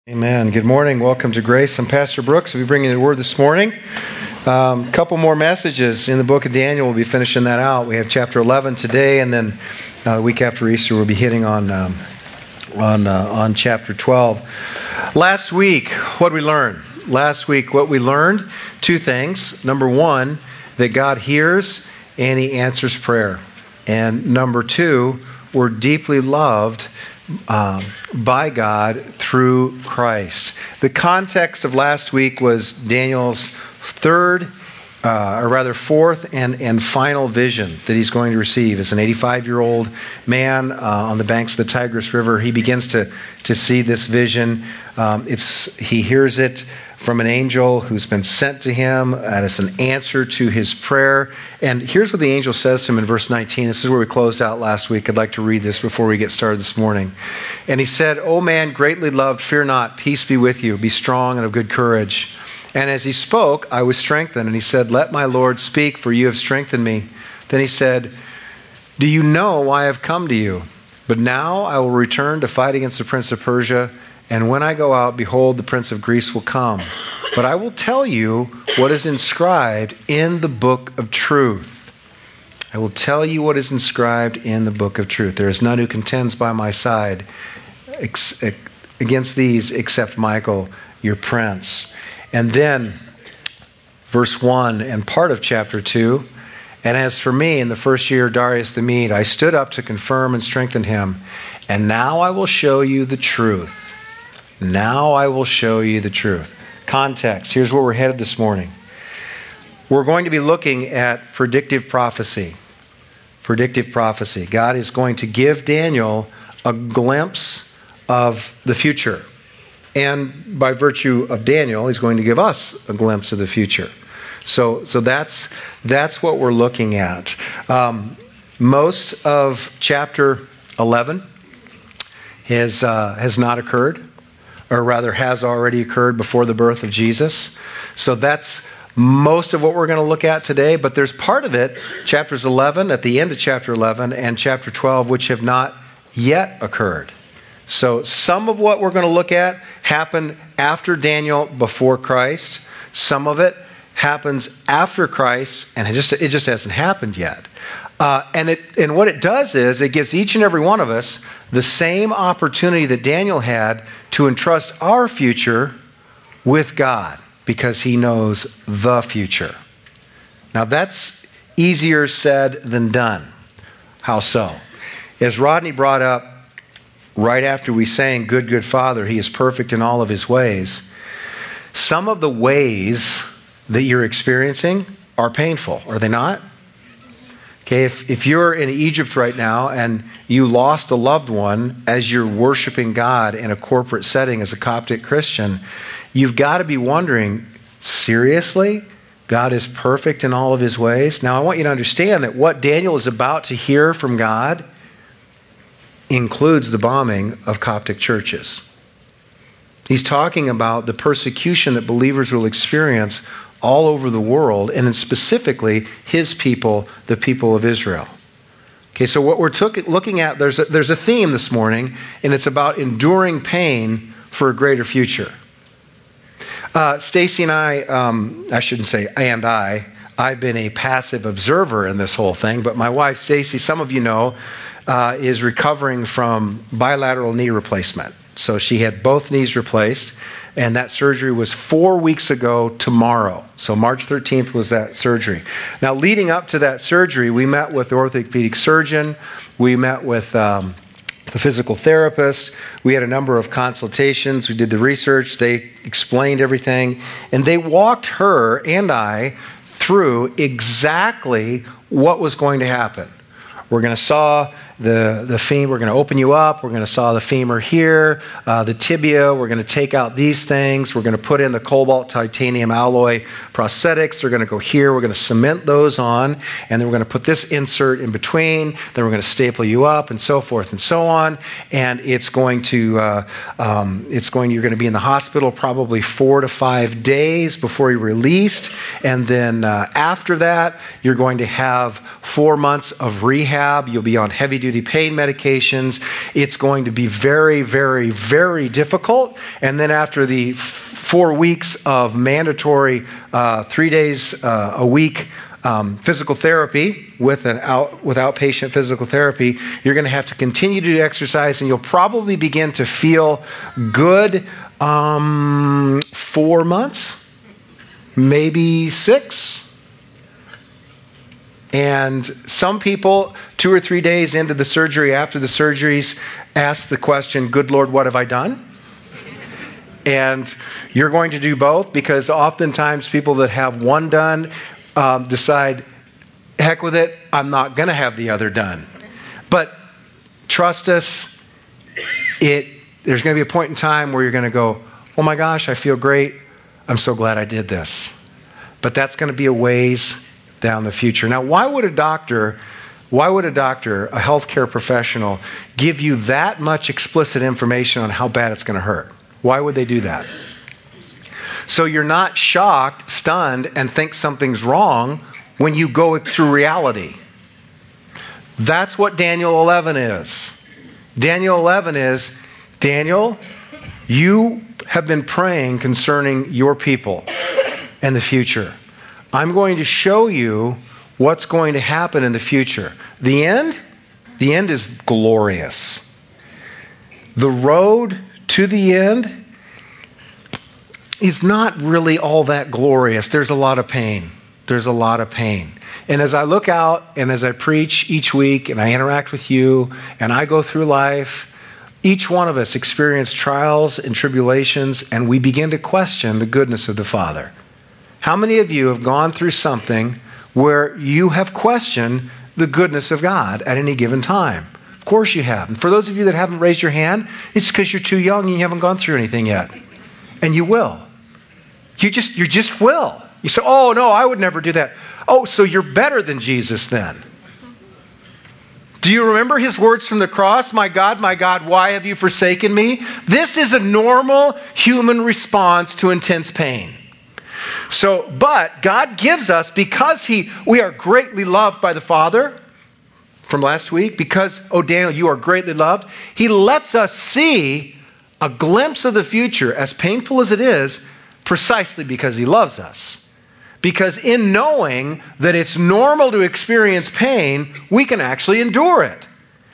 Amen. Good morning. Welcome to Grace. I'm Pastor Brooks. We'll be bringing the word this morning. A couple more messages in the book of Daniel. We'll be finishing that out. We have chapter 11 today, and then the week after Easter, we'll be hitting on chapter 12. Last week, what did we learn? Last week, what we learned, two things. Number one, that God hears and He answers prayer. And number two, we're deeply loved by God through Christ. The context of last week was Daniel's fourth and final vision that he's going to receive. As an 85-year-old man on the banks of the Tigris River, he begins to see this vision. He hears it from an angel who's been sent to him as an answer to his prayer. And here's what the angel says to him in verse 19. This is where we closed out last week. I'd like to read this before we get started this morning. And he said, "O man, greatly loved, fear not, peace be with you. Be strong and of good courage." And as he spoke, I was strengthened. And he said, "Let my Lord speak, for you have strengthened me." Then he said, "Do you know why I have come to you? But now I will return to fight against the prince of Persia. And when I go out, behold, the prince of Greece will come. But I will tell you what is inscribed in the book of truth. I will tell you what is inscribed in the book of truth. There is none who contends by my side against these except Michael, your prince." And then, verse 1 and part of chapter 2, "And as for me, in the first year of Darius the Mede, I stood up to confirm and strengthen him. And now I will show you the truth. Now I will show you the truth." Context. Here's where we're headed this morning. We're going to be looking at predictive prophecy. Predictive prophecy. God is going to give Daniel a glimpse of the future. And by virtue of Daniel, He's going to give us a glimpse of the future. So that's what we're looking at. Most of chapter 11 has not occurred, or rather has already occurred before the birth of Jesus. So that's most of what we're going to look at today. But there's part of it, chapters 11, at the end of chapter 11, and chapter 12, which have not yet occurred. So some of what we're going to look at happened after Daniel, before Christ. Some of it happens after Christ, and it just hasn't happened yet. And what it does is it gives each and every one of us the same opportunity that Daniel had to entrust our future with God, because He knows the future. Now that's easier said than done. How so? As Rodney brought up right after we sang "Good, Good Father, He is perfect in all of His ways," some of the ways that you're experiencing are painful, are they not? Okay, if you're in Egypt right now and you lost a loved one as you're worshiping God in a corporate setting as a Coptic Christian, you've got to be wondering, seriously? God is perfect in all of His ways? Now, I want you to understand that what Daniel is about to hear from God includes the bombing of Coptic churches. He's talking about the persecution that believers will experience all over the world, and then specifically His people, the people of Israel. Okay, so what we're looking at, there's a theme this morning, and it's about enduring pain for a greater future. Stacy and I've been a passive observer in this whole thing, but my wife, Stacy, some of you know, is recovering from bilateral knee replacement. So she had both knees replaced, and that surgery was 4 weeks ago tomorrow. So March 13th was that surgery. Now, leading up to that surgery, we met with the orthopedic surgeon. We met with the physical therapist. We had a number of consultations. We did the research. They explained everything. And they walked her and I through exactly what was going to happen. We're going to saw the femur. We're going to open you up. We're going to saw the femur here, the tibia. We're going to take out these things. We're going to put in the cobalt titanium alloy prosthetics. They're going to go here. We're going to cement those on, and then we're going to put this insert in between. Then we're going to staple you up, and so forth and so on. And you're going to be in the hospital probably 4 to 5 days before you're released, and then after that, you're going to have 4 months of rehab. You'll be on heavy duty heavy-duty pain medications. It's going to be very, very, very difficult. And then after the 4 weeks of mandatory 3 days a week physical therapy with outpatient physical therapy, you're going to have to continue to do exercise, and you'll probably begin to feel good 4 months, maybe 6. And some people, 2 or 3 days into the surgery, after the surgeries, ask the question, "Good Lord, what have I done?" And you're going to do both, because oftentimes people that have one done decide, heck with it, I'm not going to have the other done. But trust us, there's going to be a point in time where you're going to go, "Oh my gosh, I feel great. I'm so glad I did this." But that's going to be a ways down the future. Now, why would a doctor, a healthcare professional, give you that much explicit information on how bad it's going to hurt? Why would they do that? So you're not shocked, stunned, and think something's wrong when you go through reality. That's what Daniel 11 is. Daniel 11 is, Daniel, you have been praying concerning your people and the future. I'm going to show you what's going to happen in the future. The end is glorious. The road to the end is not really all that glorious. There's a lot of pain. And as I look out and as I preach each week and I interact with you and I go through life, each one of us experience trials and tribulations, and we begin to question the goodness of the Father. How many of you have gone through something where you have questioned the goodness of God at any given time? Of course you have. And for those of you that haven't raised your hand, it's because you're too young and you haven't gone through anything yet. And you will. You just will. You say, "Oh, no, I would never do that." Oh, so you're better than Jesus then. Do you remember his words from the cross? My God, why have you forsaken me?" This is a normal human response to intense pain. But God gives us, because we are greatly loved by the Father, from last week, because, "Oh, Daniel, you are greatly loved," he lets us see a glimpse of the future, as painful as it is, precisely because he loves us. Because in knowing that it's normal to experience pain, we can actually endure it.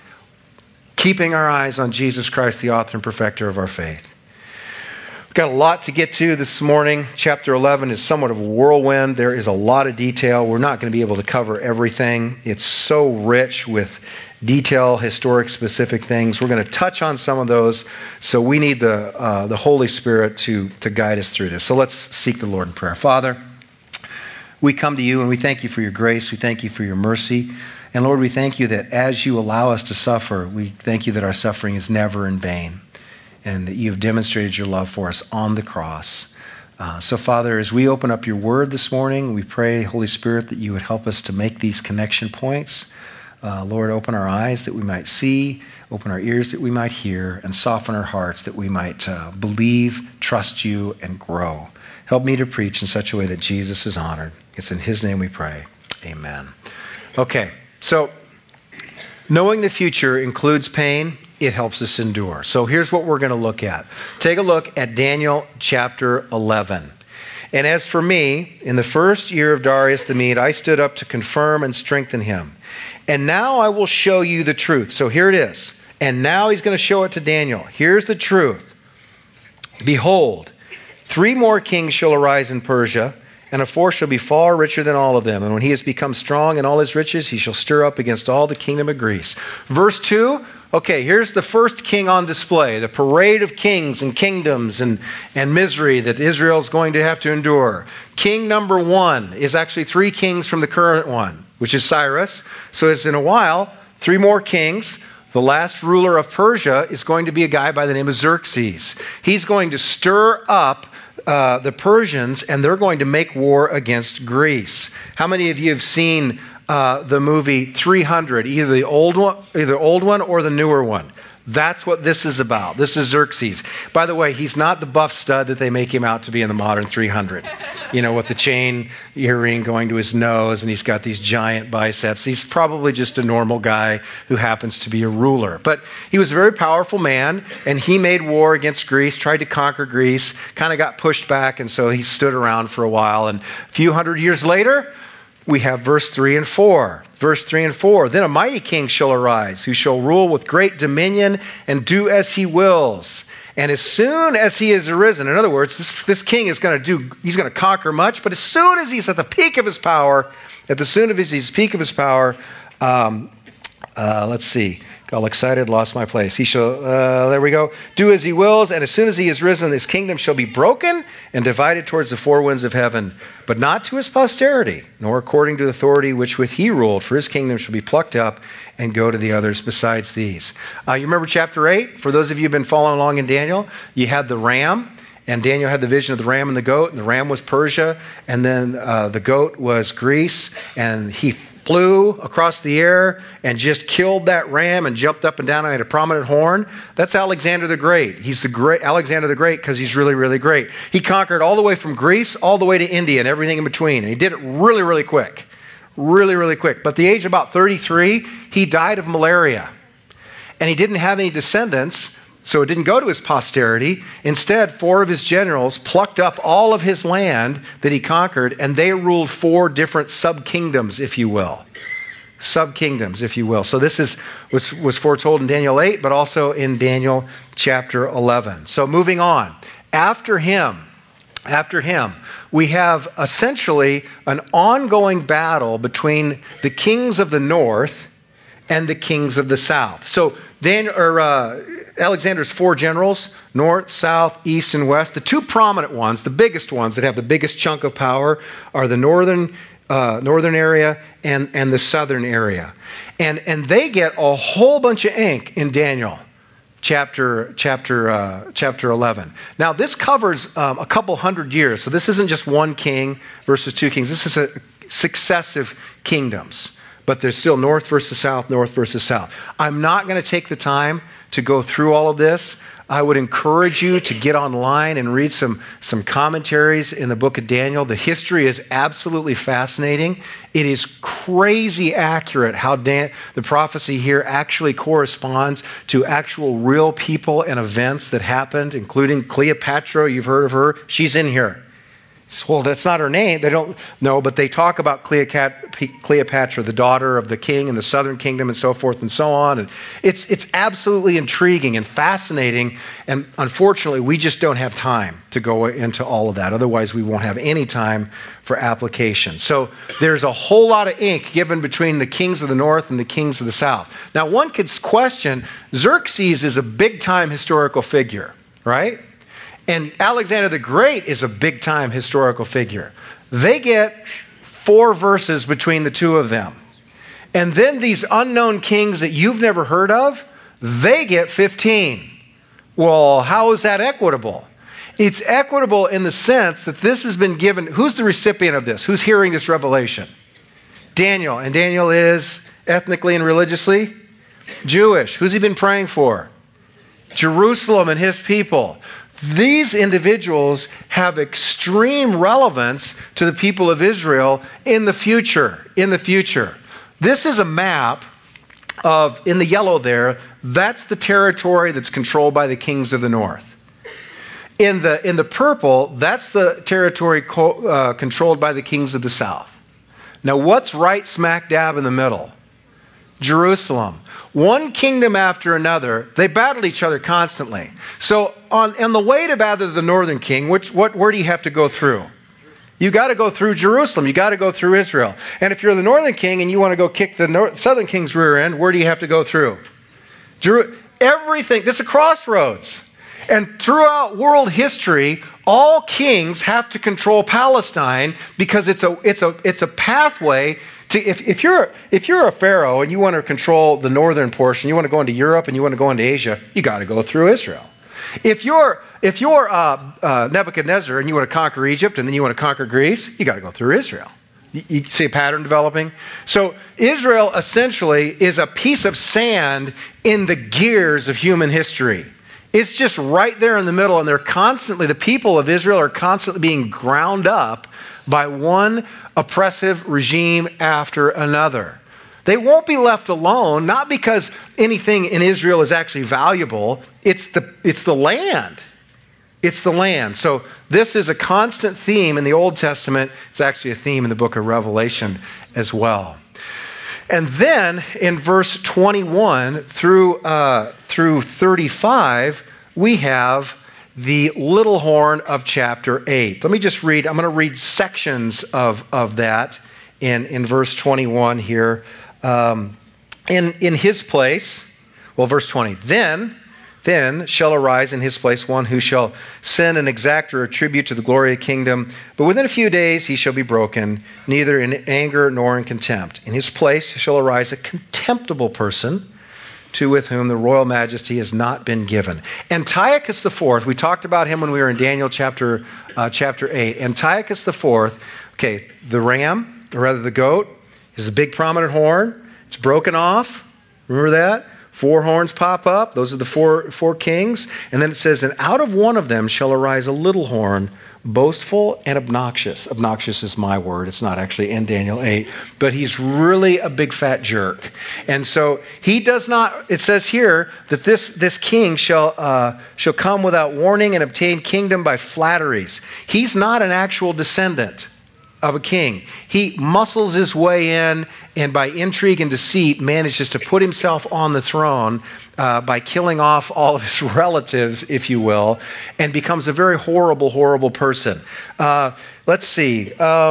Keeping our eyes on Jesus Christ, the author and perfecter of our faith. We've got a lot to get to this morning. Chapter 11 is somewhat of a whirlwind. There is a lot of detail. We're not going to be able to cover everything. It's so rich with detail, historic, specific things. We're going to touch on some of those, so we need the Holy Spirit to guide us through this. So let's seek the Lord in prayer. Father, we come to you and we thank you for your grace. We thank you for your mercy. And Lord, we thank you that as you allow us to suffer, we thank you that our suffering is never in vain, and that you have demonstrated your love for us on the cross. So Father, as we open up your word this morning, we pray, Holy Spirit, that you would help us to make these connection points. Lord, open our eyes that we might see, open our ears that we might hear, and soften our hearts that we might believe, trust you, and grow. Help me to preach in such a way that Jesus is honored. It's in his name we pray. Amen. Okay, so knowing the future includes pain. It helps us endure. So here's what we're going to look at. Take a look at Daniel chapter 11. "And as for me, in the first year of Darius the Mede, I stood up to confirm and strengthen him. And now I will show you the truth." So here it is. And now he's going to show it to Daniel. Here's the truth. "Behold, 3 more kings shall arise in Persia, and a fourth shall be far richer than all of them. And when he has become strong in all his riches, he shall stir up against all the kingdom of Greece." Verse 2, okay, here's the first king on display, the parade of kings and kingdoms and misery that Israel's going to have to endure. King number 1 is actually 3 kings from the current one, which is Cyrus. So it's in a while, 3 more kings. The last ruler of Persia is going to be a guy by the name of Xerxes. He's going to stir up the Persians, and they're going to make war against Greece. How many of you have seen the movie 300, either the old one or the newer one? That's what this is about. This is Xerxes. By the way, he's not the buff stud that they make him out to be in the modern 300. With the chain earring going to his nose, and he's got these giant biceps. He's probably just a normal guy who happens to be a ruler. But he was a very powerful man, and he made war against Greece, tried to conquer Greece, kind of got pushed back, and so he stood around for a while. And a few hundred years later, we have verse 3 and 4. Verse 3 and 4. Then a mighty king shall arise, who shall rule with great dominion and do as he wills. And as soon as he is arisen, in other words, this king is going to conquer much, but as soon as he's at the peak of his power, let's see. Got all excited, lost my place. He shall, there we go, do as he wills, and as soon as he is risen, his kingdom shall be broken and divided towards the four winds of heaven, but not to his posterity, nor according to the authority which with he ruled, for his kingdom shall be plucked up and go to the others besides these. You remember chapter 8? For those of you who have been following along in Daniel, you had the ram, and Daniel had the vision of the ram and the goat, and the ram was Persia, and then the goat was Greece, and he flew across the air and just killed that ram and jumped up and down and had a prominent horn. That's Alexander the Great. He's the great Alexander the Great because he's really, really great. He conquered all the way from Greece all the way to India and everything in between. And he did it really, really quick. Really, really quick. But at the age of about 33, he died of malaria. And he didn't have any descendants, so it didn't go to his posterity. Instead, 4 of his generals plucked up all of his land that he conquered, and they ruled 4 different sub-kingdoms, if you will. Sub-kingdoms, if you will. So this was foretold in Daniel 8, but also in Daniel chapter 11. So moving on. After him, we have essentially an ongoing battle between the kings of the north and the kings of the south. So Alexander's 4 generals, north, south, east, and west. The 2 prominent ones, the biggest ones that have the biggest chunk of power, are the northern area and the southern area. And they get a whole bunch of ink in Daniel chapter 11. Now, this covers a couple hundred years. So this isn't just one king versus 2 kings. This is successive kingdoms. But there's still north versus south, north versus south. I'm not going to take the time to go through all of this. I would encourage you to get online and read some commentaries in the book of Daniel. The history is absolutely fascinating. It is crazy accurate how the prophecy here actually corresponds to actual real people and events that happened, including Cleopatra. You've heard of her. She's in here. Well, that's not her name. They don't know, but they talk about Cleopatra, the daughter of the king in the southern kingdom, and so forth and so on. And it's absolutely intriguing and fascinating. And unfortunately, we just don't have time to go into all of that. Otherwise, we won't have any time for application. So there's a whole lot of ink given between the kings of the north and the kings of the south. Now, one could question, Xerxes is a big-time historical figure, right? And Alexander the Great is a big-time historical figure. They get 4 verses between the 2 of them. And then these unknown kings that you've never heard of, they get 15. Well, how is that equitable? It's equitable in the sense that this has been given. Who's the recipient of this? Who's hearing this revelation? Daniel. And Daniel is ethnically and religiously Jewish. Who's he been praying for? Jerusalem and his people. These individuals have extreme relevance to the people of Israel in the future. This is a map of, in the yellow there, that's the territory that's controlled by the kings of the north. In the purple, that's the territory controlled by the kings of the south. Now, what's right smack dab in the middle? Jerusalem. One kingdom after another, they battled each other constantly. So on the way to battle the northern king, where do you have to go through? You got to go through Jerusalem. You got to go through Israel. And if you're the northern king and you want to go kick the southern king's rear end, where do you have to go through? Everything. This is a crossroads. And throughout world history, all kings have to control Palestine because it's a pathway to, if you're a pharaoh and you want to control the northern portion, you want to go into Europe and you want to go into Asia, you got to go through Israel. If you're Nebuchadnezzar and you want to conquer Egypt and then you want to conquer Greece, you got to go through Israel. You see a pattern developing? So Israel essentially is a piece of sand in the gears of human history. It's just right there in the middle, and the people of Israel are constantly being ground up by one oppressive regime after another. They won't be left alone, not because anything in Israel is actually valuable. It's the land. It's the land. So this is a constant theme in the Old Testament. It's actually a theme in the book of Revelation as well. And then in verse 21 through 35, we have the little horn of chapter 8. Let me just read. I'm going to read sections of that in verse 21 here. In his place, verse 20, Then shall arise in his place one who shall send an exactor a tribute to the glory of the kingdom. But within a few days he shall be broken, neither in anger nor in contempt. In his place shall arise a contemptible person, with whom the royal majesty has not been given. Antiochus IV, we talked about him when we were in Daniel chapter 8. Antiochus IV, the ram, or rather the goat, is a big prominent horn. It's broken off. Remember that? 4 horns pop up. Those are the four kings. And then it says, and out of one of them shall arise a little horn, boastful and obnoxious. Obnoxious is my word. It's not actually in Daniel 8. But he's really a big fat jerk. And so he does not, it says here that this king shall come without warning and obtain kingdom by flatteries. He's not an actual descendant of a king. He muscles his way in, and by intrigue and deceit manages to put himself on the throne by killing off all of his relatives, if you will, and becomes a very horrible, horrible person. Let's see.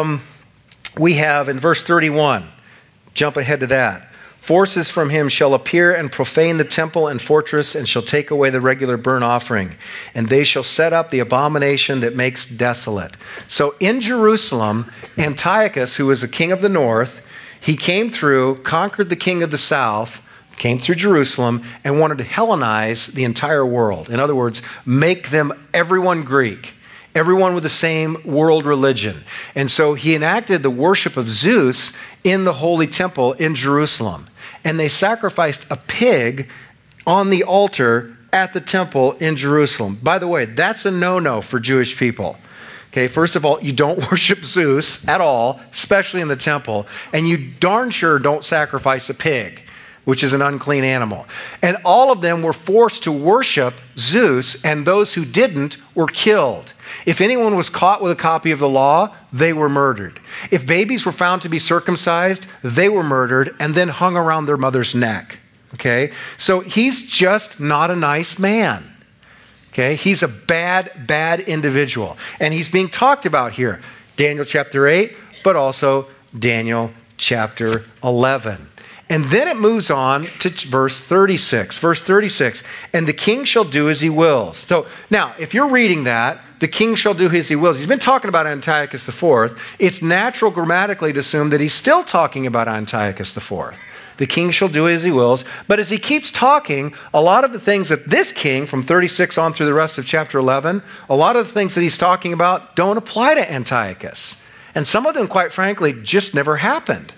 We have in verse 31, jump ahead to that. Forces from him shall appear and profane the temple and fortress, and shall take away the regular burnt offering. And they shall set up the abomination that makes desolate. So in Jerusalem, Antiochus, who was the king of the north, he came through, conquered the king of the south, came through Jerusalem, and wanted to Hellenize the entire world. In other words, make them everyone Greek. Everyone with the same world religion. And so he enacted the worship of Zeus in the holy temple in Jerusalem. And they sacrificed a pig on the altar at the temple in Jerusalem. By the way, that's a no-no for Jewish people. Okay, first of all, you don't worship Zeus at all, especially in the temple. And you darn sure don't sacrifice a pig, which is an unclean animal. And all of them were forced to worship Zeus, and those who didn't were killed. If anyone was caught with a copy of the law, they were murdered. If babies were found to be circumcised, they were murdered and then hung around their mother's neck. Okay? So he's just not a nice man. Okay? He's a bad, bad individual. And he's being talked about here. Daniel chapter 8, but also Daniel chapter 11. And then it moves on to verse 36. Verse 36, and the king shall do as he wills. So now, if you're reading that, the king shall do as he wills. He's been talking about Antiochus IV. It's natural grammatically to assume that he's still talking about Antiochus IV. The king shall do as he wills. But as he keeps talking, a lot of the things that this king, from 36 on through the rest of chapter 11, a lot of the things that he's talking about don't apply to Antiochus. And some of them, quite frankly, just never happened.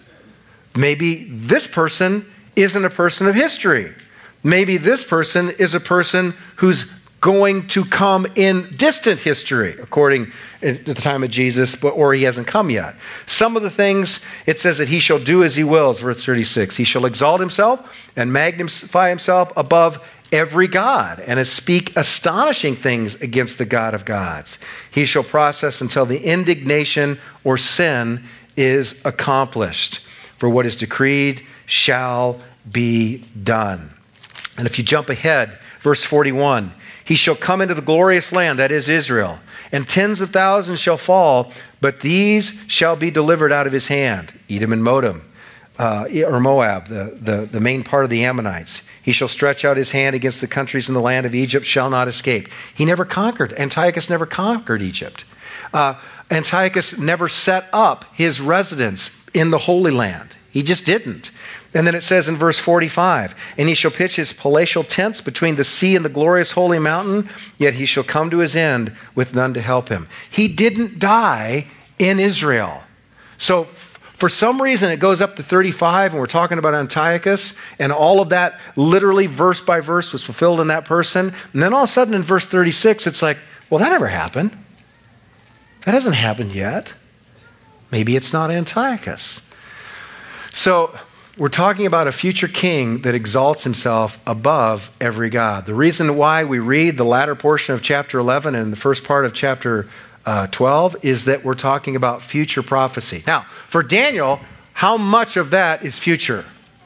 Maybe this person isn't a person of history. Maybe this person is a person who's going to come in distant history, according to the time of Jesus, or he hasn't come yet. Some of the things, it says that he shall do as he wills, verse 36. He shall exalt himself and magnify himself above every god, and speak astonishing things against the God of gods. He shall process until the indignation or sin is accomplished. For what is decreed shall be done. And if you jump ahead, verse 41, he shall come into the glorious land, that is Israel, and tens of thousands shall fall, but these shall be delivered out of his hand. Edom and Moab, the main part of the Ammonites. He shall stretch out his hand against the countries in the land of Egypt, shall not escape. He never conquered. Antiochus never conquered Egypt. Antiochus never set up his residence in the Holy Land. He just didn't. And then it says in verse 45, and he shall pitch his palatial tents between the sea and the glorious holy mountain, yet he shall come to his end with none to help him. He didn't die in Israel. So For some reason, it goes up to 35, and we're talking about Antiochus, and all of that literally verse by verse was fulfilled in that person. And then all of a sudden in verse 36, it's like, well, that never happened. That hasn't happened yet. Maybe it's not Antiochus. So we're talking about a future king that exalts himself above every god. The reason why we read the latter portion of chapter 11 and the first part of chapter 12 is that we're talking about future prophecy. Now, for Daniel, how much of that is future?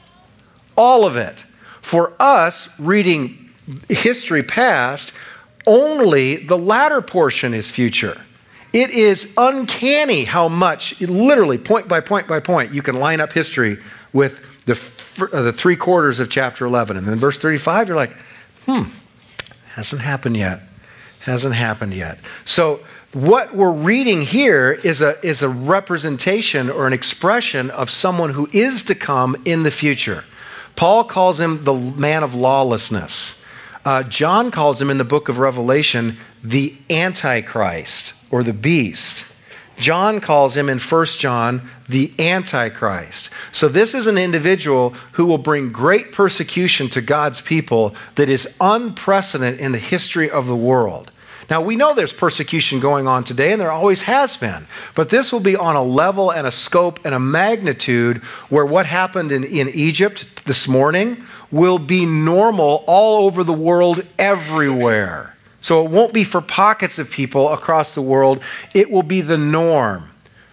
All of it. For us, reading history past, only the latter portion is future. It is uncanny how much, literally point by point by point, you can line up history with the 3/4 of chapter 11. And then verse 35, you're like, hasn't happened yet. Hasn't happened yet. So what we're reading here is a representation or an expression of someone who is to come in the future. Paul calls him the man of lawlessness. John calls him in the book of Revelation the Antichrist or the beast. John calls him in 1 John the Antichrist. So this is an individual who will bring great persecution to God's people that is unprecedented in the history of the world. Now, we know there's persecution going on today, and there always has been. But this will be on a level and a scope and a magnitude where what happened in Egypt this morning will be normal all over the world everywhere. So it won't be for pockets of people across the world. It will be the norm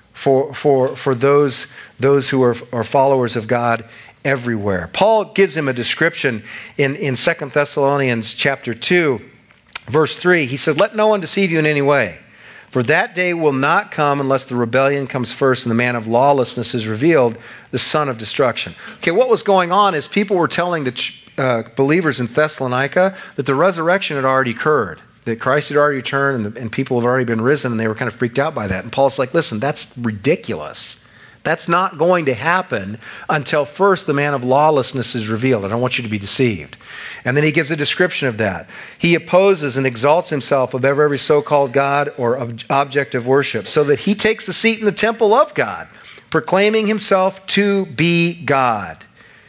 for those who are followers of God everywhere. Paul gives him a description in 2 Thessalonians chapter 2, verse 3. He said, "Let no one deceive you in any way. For that day will not come unless the rebellion comes first and the man of lawlessness is revealed, the son of destruction." Okay, what was going on is people were telling the believers in Thessalonica that the resurrection had already occurred, that Christ had already returned and people have already been risen, and they were kind of freaked out by that. And Paul's like, listen, that's ridiculous. That's not going to happen until first the man of lawlessness is revealed. I don't want you to be deceived. And then he gives a description of that. He opposes and exalts himself above every so-called God or object of worship, so that he takes the seat in the temple of God, proclaiming himself to be God.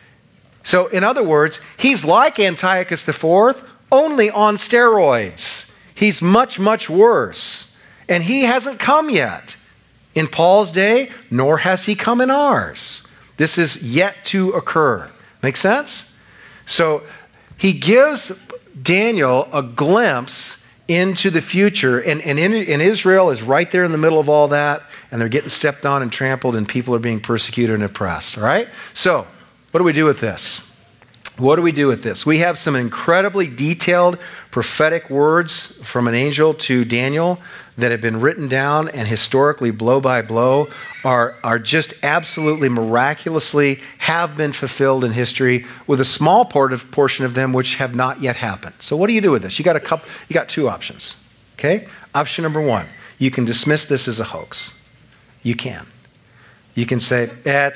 So in other words, he's like Antiochus IV, only on steroids. He's much, much worse. And he hasn't come yet in Paul's day, nor has he come in ours. This is yet to occur. Make sense? So he gives Daniel a glimpse into the future, and Israel is right there in the middle of all that, and they're getting stepped on and trampled, and people are being persecuted and oppressed. All right? So what do we do with this? What do we do with this? We have some incredibly detailed prophetic words from an angel to Daniel that have been written down and historically blow by blow are just absolutely miraculously have been fulfilled in history, with a small portion of them which have not yet happened. So what do you do with this? You got two options. Okay? Option number one, you can dismiss this as a hoax. You can. You can say,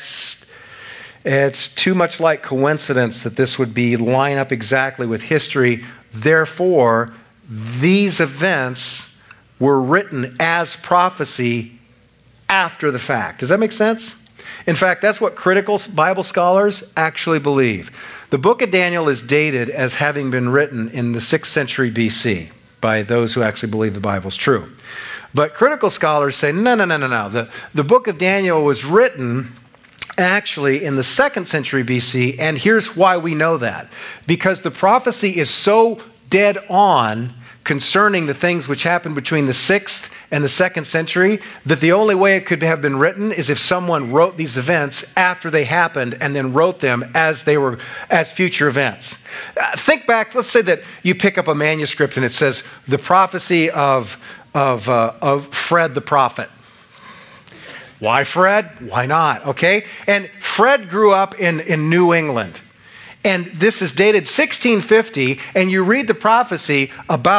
it's too much like coincidence that this would be line up exactly with history. Therefore, these events were written as prophecy after the fact. Does that make sense? In fact, that's what critical Bible scholars actually believe. The book of Daniel is dated as having been written in the 6th century BC by those who actually believe the Bible's true. But critical scholars say, no. The book of Daniel was written actually in the 2nd century BC, and here's why we know that. Because the prophecy is so dead on concerning the things which happened between the 6th and the 2nd century that the only way it could have been written is if someone wrote these events after they happened and then wrote them as future events. Think back, let's say that you pick up a manuscript and it says the prophecy of Fred the prophet. Why Fred? Why not? Okay? And Fred grew up in New England. And this is dated 1650, and you read the prophecy about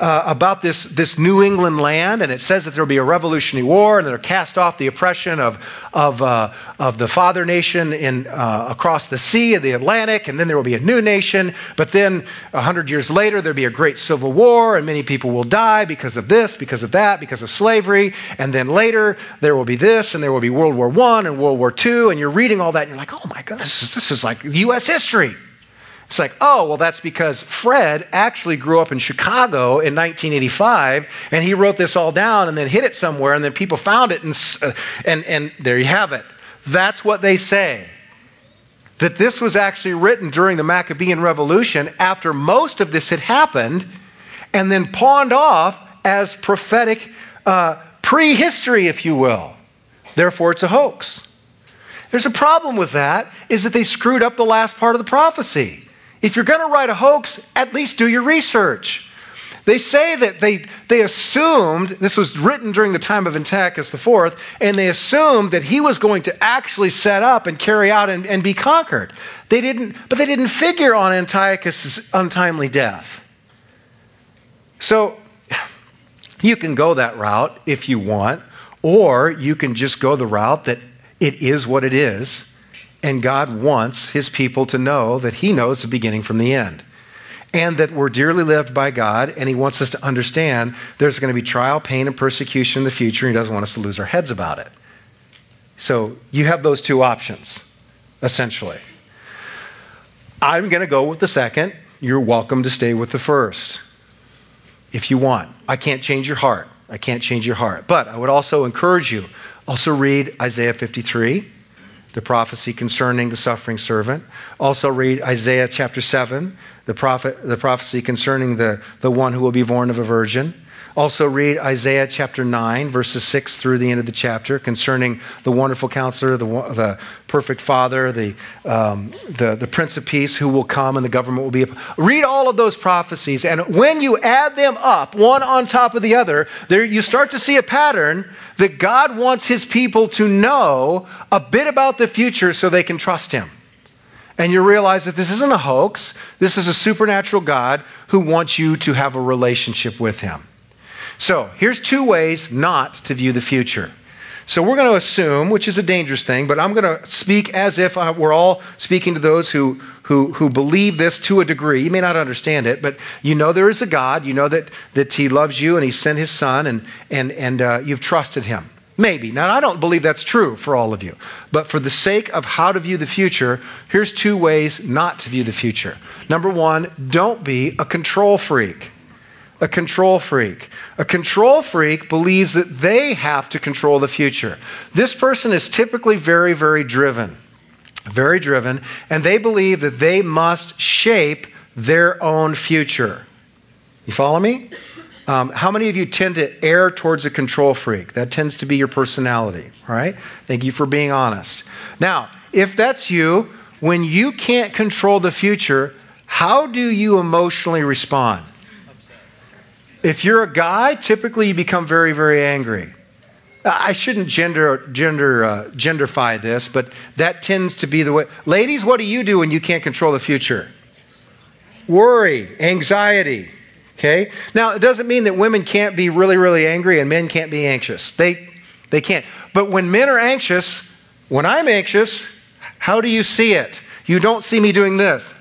about this New England land, and it says that there will be a Revolutionary War, and they'll cast off the oppression of the father nation across the sea of the Atlantic, and then there will be a new nation. But then 100 years later, there'll be a great civil war, and many people will die because of this, because of that, because of slavery. And then later, there will be this, and there will be World War I and World War II, and you're reading all that, and you're like, oh my goodness, this is like U.S. history. It's like, oh, well, that's because Fred actually grew up in Chicago in 1985, and he wrote this all down and then hid it somewhere, and then people found it, and there you have it. That's what they say. That this was actually written during the Maccabean Revolution after most of this had happened, and then pawned off as prophetic prehistory, if you will. Therefore, it's a hoax. There's a problem with that, is that they screwed up the last part of the prophecy. If you're going to write a hoax, at least do your research. They say that they assumed, this was written during the time of Antiochus IV, and they assumed that he was going to actually set up and carry out and be conquered. But they didn't figure on Antiochus' untimely death. So you can go that route if you want, or you can just go the route that it is what it is, and God wants his people to know that he knows the beginning from the end, and that we're dearly loved by God, and he wants us to understand there's going to be trial, pain, and persecution in the future, and he doesn't want us to lose our heads about it. So you have those two options, essentially. I'm going to go with the second. You're welcome to stay with the first, if you want. I can't change your heart. I can't change your heart. But I would also encourage you, also read Isaiah 53, the prophecy concerning the suffering servant. Also read Isaiah chapter 7, the prophecy concerning the one who will be born of a virgin. Also read Isaiah chapter 9, verses 6 through the end of the chapter, concerning the wonderful counselor, the perfect Father, the Prince of Peace who will come, and the government will be. Read all of those prophecies, and when you add them up, one on top of the other, there you start to see a pattern that God wants his people to know a bit about the future so they can trust him. And you realize that this isn't a hoax. This is a supernatural God who wants you to have a relationship with him. So here's two ways not to view the future. So we're going to assume, which is a dangerous thing, but I'm going to speak as if we're all speaking to those who believe this to a degree. You may not understand it, but you know there is a God. You know that he loves you and he sent his son, and you've trusted him. Maybe. Now, I don't believe that's true for all of you. But for the sake of how to view the future, here's two ways not to view the future. Number one, don't be a control freak. A control freak. A control freak believes that they have to control the future. This person is typically very, very driven. Very driven. And they believe that they must shape their own future. You follow me? How many of you tend to err towards a control freak? That tends to be your personality. All right? Thank you for being honest. Now, if that's you, when you can't control the future, how do you emotionally respond? If you're a guy, typically you become very, very angry. I shouldn't genderfy this, but that tends to be the way. Ladies, what do you do when you can't control the future? Worry, anxiety. Okay? Now, it doesn't mean that women can't be really, really angry and men can't be anxious. They can't. But when men are anxious, when I'm anxious, how do you see it? You don't see me doing this.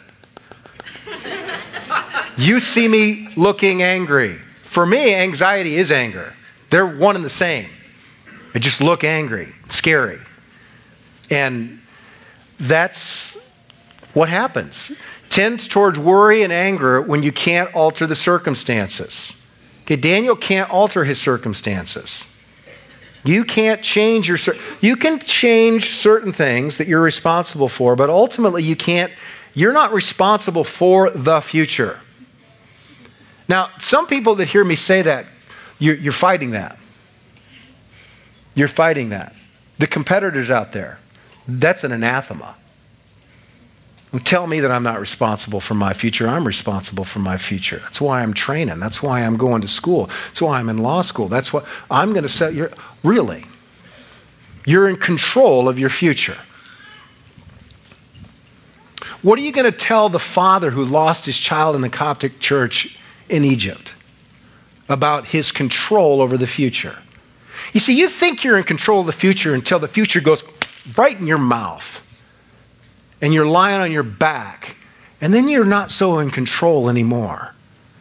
You see me looking angry. For me, anxiety is anger. They're one and the same. They just look angry, scary. And that's what happens. Tend towards worry and anger when you can't alter the circumstances. Okay, Daniel can't alter his circumstances. You can't change you can change certain things that you're responsible for, but ultimately you're not responsible for the future. Now, some people that hear me say that, you're fighting that. You're fighting that. The competitors out there, that's an anathema. Tell me that I'm not responsible for my future. I'm responsible for my future. That's why I'm training. That's why I'm going to school. That's why I'm in law school. That's why I'm going to set your... Really? You're in control of your future. What are you going to tell the father who lost his child in the Coptic church in Egypt? about his control over the future. You see, you think you're in control of the future until the future goes right in your mouth. And you're lying on your back. And then you're not so in control anymore.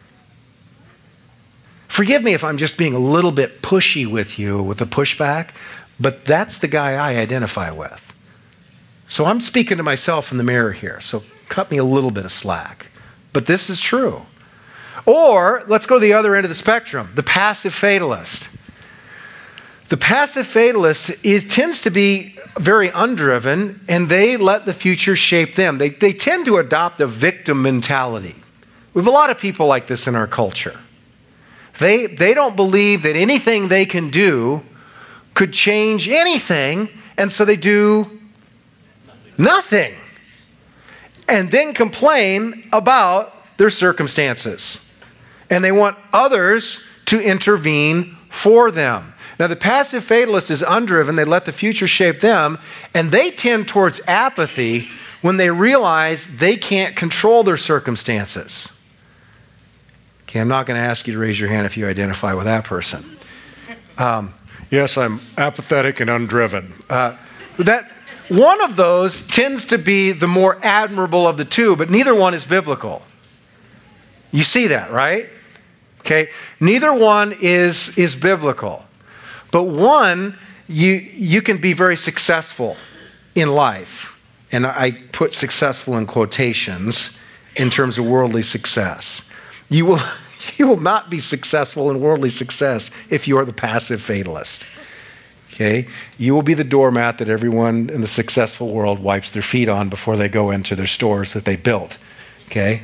Forgive me if I'm just being a little bit pushy with you with the pushback, but that's the guy I identify with. So I'm speaking to myself in the mirror here, so cut me a little bit of slack. But this is true. Or, let's go to the other end of the spectrum, the passive fatalist. The passive fatalist tends to be very undriven, and they let the future shape them. They tend to adopt a victim mentality. We have a lot of people like this in our culture. They don't believe that anything they can do could change anything, and so they do nothing. And then complain about their circumstances. And they want others to intervene for them. Now, the passive fatalist is undriven. They let the future shape them, and they tend towards apathy when they realize they can't control their circumstances. Okay, I'm not going to ask you to raise your hand if you identify with that person. Yes, I'm apathetic and undriven. That one of those tends to be the more admirable of the two, but neither one is biblical. You see that, right? Okay, neither one is biblical. But one, you can be very successful in life. And I put successful in quotations in terms of worldly success. You will not be successful in worldly success if you are the passive fatalist. Okay? You will be the doormat that everyone in the successful world wipes their feet on before they go into their stores that they built. Okay?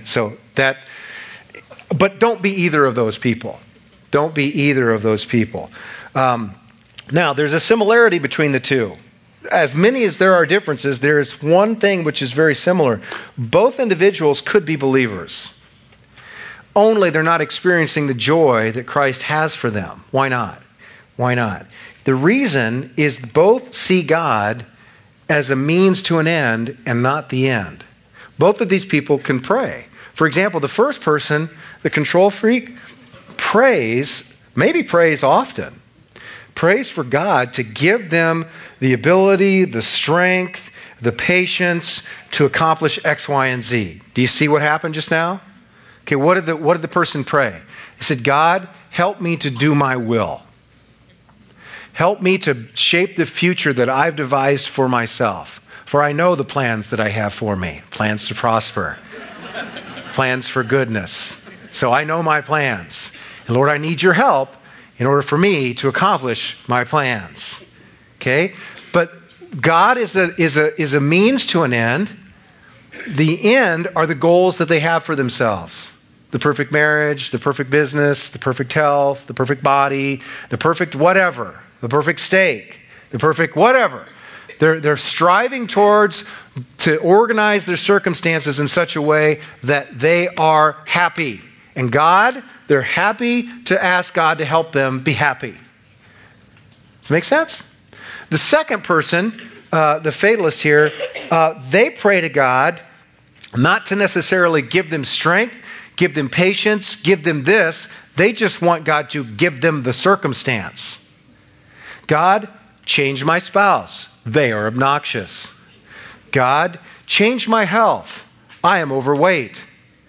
But don't be either of those people. Don't be either of those people. Now, there's a similarity between the two. As many as there are differences, there is one thing which is very similar. Both individuals could be believers. Only they're not experiencing the joy that Christ has for them. Why not? Why not? The reason is both see God as a means to an end and not the end. Both of these people can pray. For example, the first person, the control freak, prays often. Prays for God to give them the ability, the strength, the patience to accomplish X, Y, and Z. Do you see what happened just now? Okay, what did the person pray? He said, God, help me to do my will. Help me to shape the future that I've devised for myself. For I know the plans that I have for me. Plans to prosper. Plans for goodness. So I know my plans. And Lord, I need your help in order for me to accomplish my plans. Okay? But God is a means to an end. The end are the goals that they have for themselves. The perfect marriage, the perfect business, the perfect health, the perfect body, the perfect whatever, the perfect steak, the perfect whatever. They're striving towards to organize their circumstances in such a way that they are happy. And God, they're happy to ask God to help them be happy. Does that make sense? The second person, the fatalist here, they pray to God not to necessarily give them strength, give them patience, give them this. They just want God to give them the circumstance. God, change my spouse. They are obnoxious. God, change my health. I am overweight.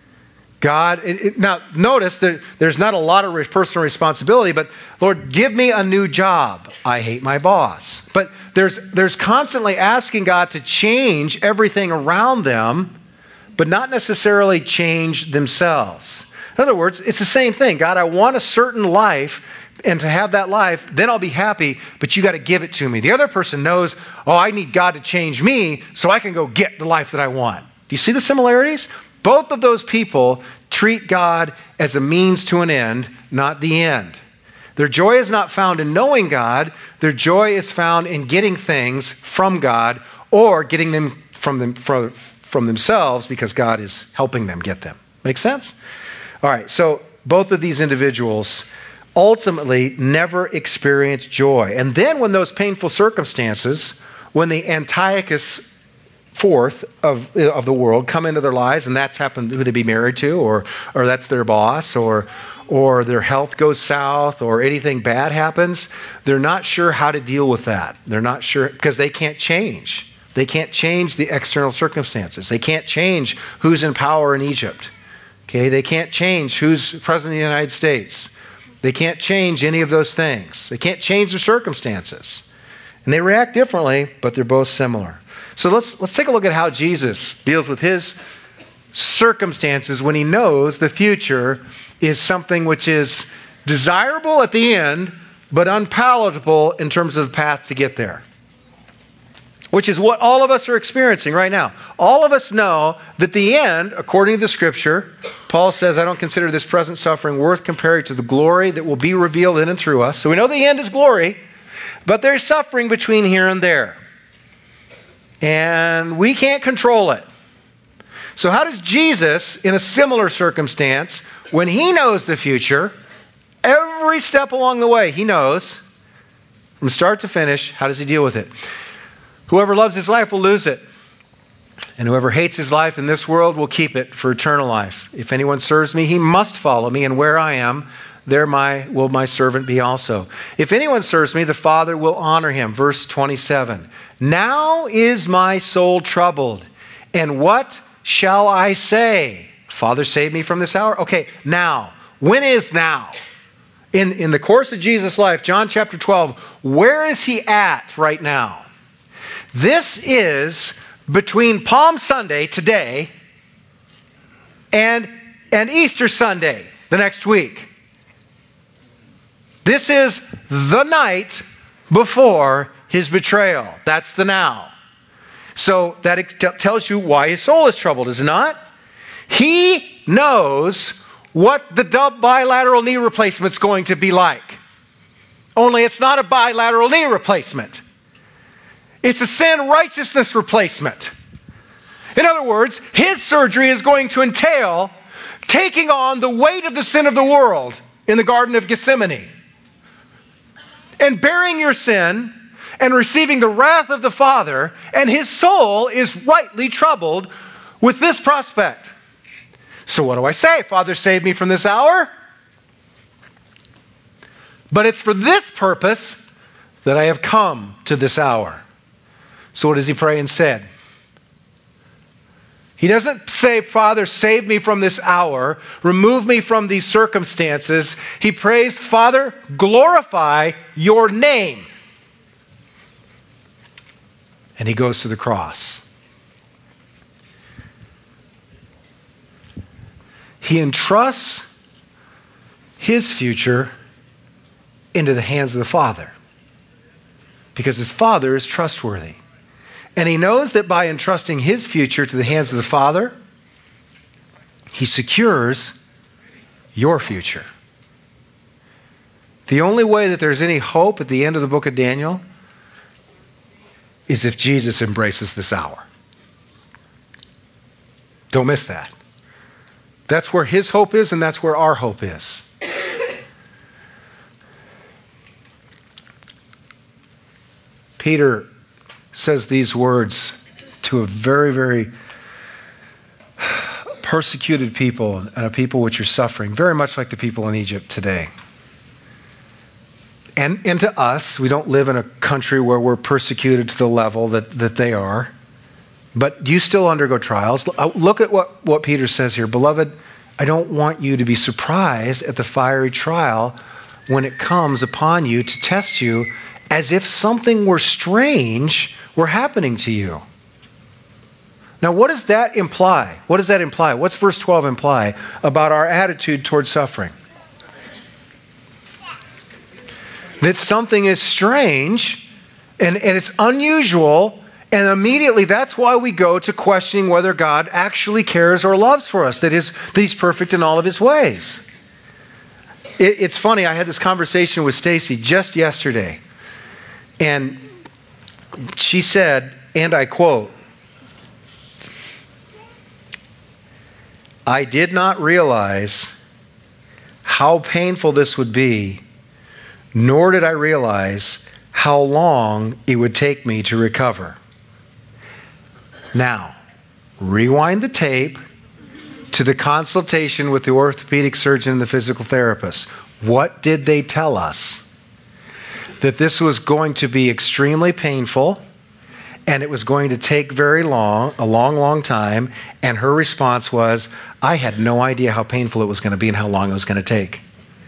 God, now notice that there's not a lot of personal responsibility, but Lord, give me a new job. I hate my boss. But there's constantly asking God to change everything around them, but not necessarily change themselves. In other words, it's the same thing. God, I want a certain life, and to have that life, then I'll be happy, but you got to give it to me. The other person knows, I need God to change me so I can go get the life that I want. Do you see the similarities? Both of those people treat God as a means to an end, not the end. Their joy is not found in knowing God. Their joy is found in getting things from God or getting them from themselves because God is helping them get them. Make sense? All right, so both of these individuals ultimately never experience joy. And then when those painful circumstances, when the Antiochus fourth of the world come into their lives, and that's happened who they be married to, or that's their boss, or their health goes south, or anything bad happens, they're not sure how to deal with that. They're not sure because they can't change. They can't change the external circumstances. They can't change who's in power in Egypt. Okay, they can't change who's president of the United States. They can't change any of those things. They can't change their circumstances. And they react differently, but they're both similar. So let's take a look at how Jesus deals with his circumstances when he knows the future is something which is desirable at the end, but unpalatable in terms of the path to get there. Which is what all of us are experiencing right now. All of us know that the end, according to the Scripture, Paul says, I don't consider this present suffering worth comparing to the glory that will be revealed in and through us. So we know the end is glory, but there's suffering between here and there. And we can't control it. So how does Jesus, in a similar circumstance, when he knows the future, every step along the way he knows, from start to finish, how does he deal with it? Whoever loves his life will lose it. And whoever hates his life in this world will keep it for eternal life. If anyone serves me, he must follow me, and where I am, there will my servant be also. If anyone serves me, the Father will honor him. Verse 27. Now is my soul troubled, and what shall I say? Father, save me from this hour. Okay, now. When is now? In the course of Jesus' life, John chapter 12, where is he at right now? This is between Palm Sunday today and Easter Sunday the next week. This is the night before his betrayal. That's the now. So that tells you why his soul is troubled, is it not? He knows what the bilateral knee replacement is going to be like. Only it's not a bilateral knee replacement. It's a sin righteousness replacement. In other words, his surgery is going to entail taking on the weight of the sin of the world in the Garden of Gethsemane and bearing your sin and receiving the wrath of the Father, and his soul is rightly troubled with this prospect. So what do I say? Father, save me from this hour? But it's for this purpose that I have come to this hour. So what does he pray instead? He doesn't say, Father, save me from this hour, remove me from these circumstances. He prays, Father, glorify your name. And he goes to the cross. He entrusts his future into the hands of the Father, because his Father is trustworthy. And he knows that by entrusting his future to the hands of the Father, he secures your future. The only way that there's any hope at the end of the book of Daniel is if Jesus embraces this hour. Don't miss that. That's where his hope is, and that's where our hope is. Peter says these words to a very, very persecuted people and a people which are suffering, very much like the people in Egypt today. And to us, we don't live in a country where we're persecuted to the level that they are. But you still undergo trials. Look at what Peter says here. Beloved, I don't want you to be surprised at the fiery trial when it comes upon you to test you as if something were strange were happening to you. Now, what does that imply? What does that imply? What's verse 12 imply about our attitude towards suffering? That something is strange and it's unusual, and immediately that's why we go to questioning whether God actually cares or loves for us, that he's perfect in all of his ways. It's funny, I had this conversation with Stacy just yesterday, and she said, and I quote, I did not realize how painful this would be, nor did I realize how long it would take me to recover. Now, rewind the tape to the consultation with the orthopedic surgeon and the physical therapist. What did they tell us? That this was going to be extremely painful, and it was going to take a long time. And her response was, I had no idea how painful it was going to be and how long it was going to take.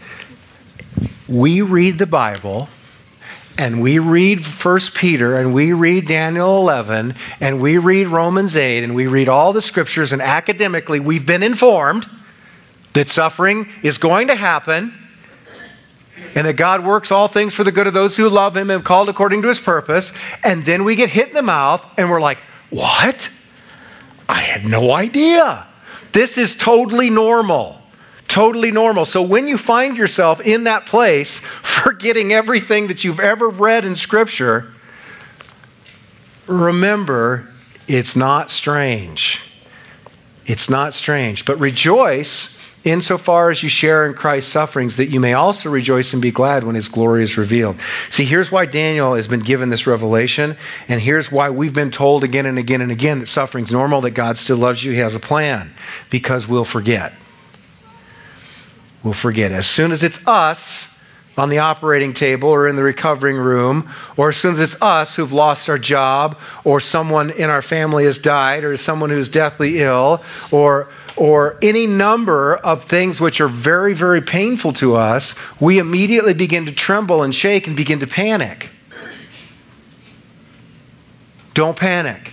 We read the Bible, and we read 1 Peter, and we read Daniel 11, and we read Romans 8, and we read all the scriptures, and academically we've been informed that suffering is going to happen, and that God works all things for the good of those who love Him and have called according to His purpose. And then we get hit in the mouth and we're like, what? I had no idea. This is totally normal. Totally normal. So when you find yourself in that place, forgetting everything that you've ever read in Scripture, remember, it's not strange. It's not strange. But rejoice insofar as you share in Christ's sufferings, that you may also rejoice and be glad when His glory is revealed. See, here's why Daniel has been given this revelation, and here's why we've been told again and again and again that suffering's normal, that God still loves you, He has a plan. Because we'll forget. We'll forget. As soon as it's us on the operating table or in the recovering room, or as soon as it's us who've lost our job, or someone in our family has died, or someone who's deathly ill, or any number of things which are very, very painful to us, we immediately begin to tremble and shake and begin to panic. Don't panic.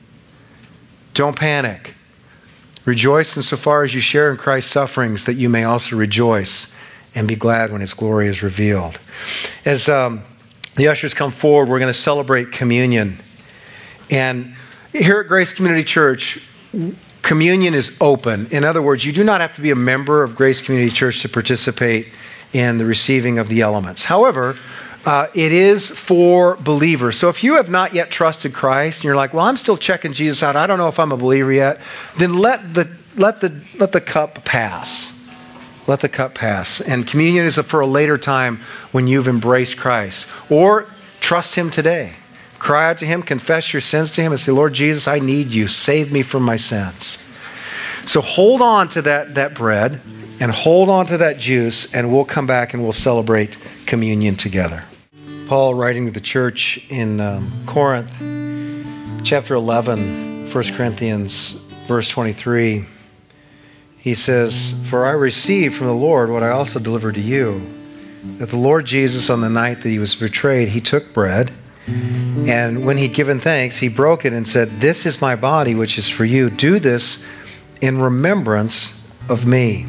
Don't panic. Rejoice insofar as you share in Christ's sufferings, that you may also rejoice and be glad when His glory is revealed. As the ushers come forward, we're going to celebrate communion. And here at Grace Community Church, communion is open. In other words, you do not have to be a member of Grace Community Church to participate in the receiving of the elements. However, it is for believers. So if you have not yet trusted Christ and you're like, well, I'm still checking Jesus out, I don't know if I'm a believer yet, then let the cup pass. Let the cup pass. And communion is for a later time when you've embraced Christ. Or trust Him today. Cry out to Him, confess your sins to Him, and say, Lord Jesus, I need you. Save me from my sins. So hold on to that bread and hold on to that juice, and we'll come back and we'll celebrate communion together. Paul, writing to the church in Corinth, chapter 11, 1 Corinthians, verse 23, he says, For I received from the Lord what I also delivered to you, that the Lord Jesus, on the night that He was betrayed, He took bread, and when He'd given thanks, He broke it and said, This is my body, which is for you. Do this in remembrance of me.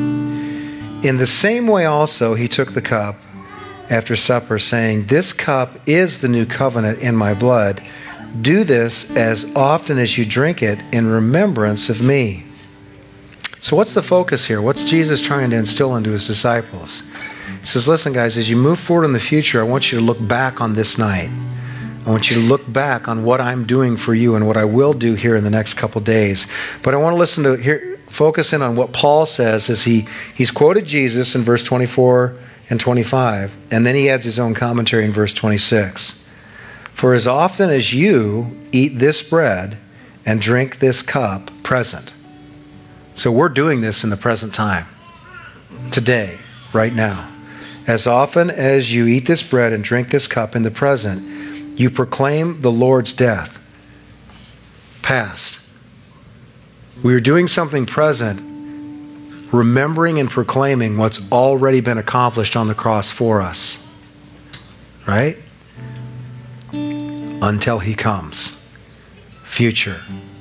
In the same way also He took the cup after supper, saying, This cup is the new covenant in my blood. Do this as often as you drink it in remembrance of me. So what's the focus here? What's Jesus trying to instill into His disciples? He says, listen, guys, as you move forward in the future, I want you to look back on this night. I want you to look back on what I'm doing for you and what I will do here in the next couple days. But I want to focus in on what Paul says as he's quoted Jesus in verse 24 and 25, and then he adds his own commentary in verse 26. For as often as you eat this bread and drink this cup, present. So we're doing this in the present time, today, right now. As often as you eat this bread and drink this cup in the present, you proclaim the Lord's death. Past. We are doing something present, remembering and proclaiming what's already been accomplished on the cross for us. Right? Until He comes. Future.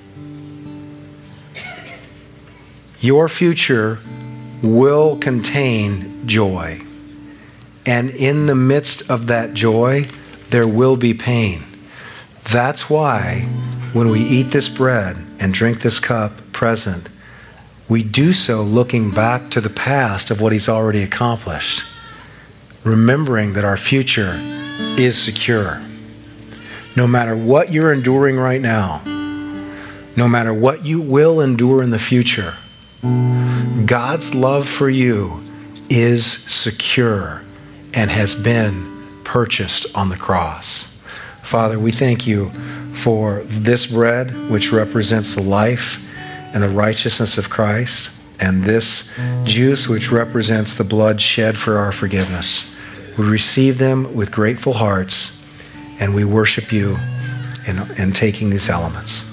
Your future will contain joy. And in the midst of that joy, there will be pain. That's why when we eat this bread and drink this cup present, we do so looking back to the past of what He's already accomplished, remembering that our future is secure. No matter what you're enduring right now, no matter what you will endure in the future, God's love for you is secure and has been purchased on the cross. Father, we thank you for this bread, which represents the life and the righteousness of Christ, and this juice, which represents the blood shed for our forgiveness. We receive them with grateful hearts, and we worship you in taking these elements.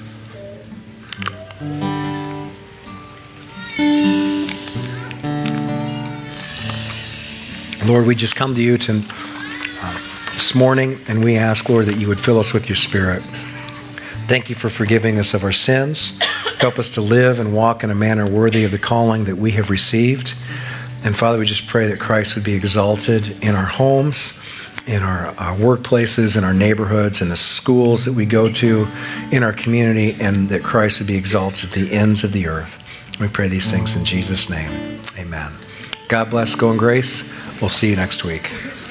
Lord, we just come to you this morning, and we ask, Lord, that you would fill us with your Spirit. Thank you for forgiving us of our sins. Help us to live and walk in a manner worthy of the calling that we have received. And Father, we just pray that Christ would be exalted in our homes, in our workplaces, in our neighborhoods, in the schools that we go to, in our community, and that Christ would be exalted at the ends of the earth. We pray these things in Jesus' name. Amen. God bless. Go in grace. We'll see you next week.